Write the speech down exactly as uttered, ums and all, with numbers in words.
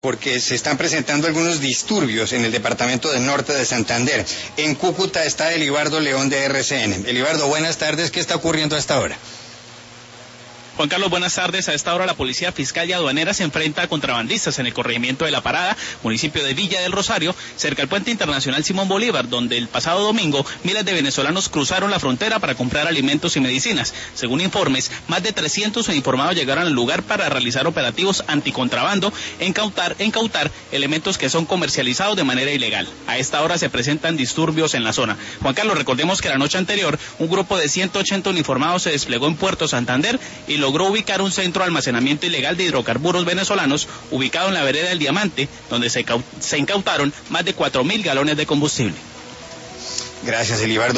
Porque se están presentando algunos disturbios en el departamento del norte de Santander. En Cúcuta está Elibardo León de R C N. Elibardo, buenas tardes. ¿Qué está ocurriendo hasta ahora? Juan Carlos, buenas tardes. A esta hora la Policía Fiscal y Aduanera se enfrenta a contrabandistas en el corregimiento de La Parada, municipio de Villa del Rosario, cerca al puente internacional Simón Bolívar, donde el pasado domingo miles de venezolanos cruzaron la frontera para comprar alimentos y medicinas. Según informes, más de trescientos uniformados llegaron al lugar para realizar operativos anticontrabando, incautar, incautar elementos que son comercializados de manera ilegal. A esta hora se presentan disturbios en la zona. Juan Carlos, recordemos que la noche anterior un grupo de ciento ochenta uniformados se desplegó en Puerto Santander y logró ubicar un centro de almacenamiento ilegal de hidrocarburos venezolanos ubicado en la vereda del Diamante, donde se, se incautaron más de cuatro mil galones de combustible. Gracias, Elibardo.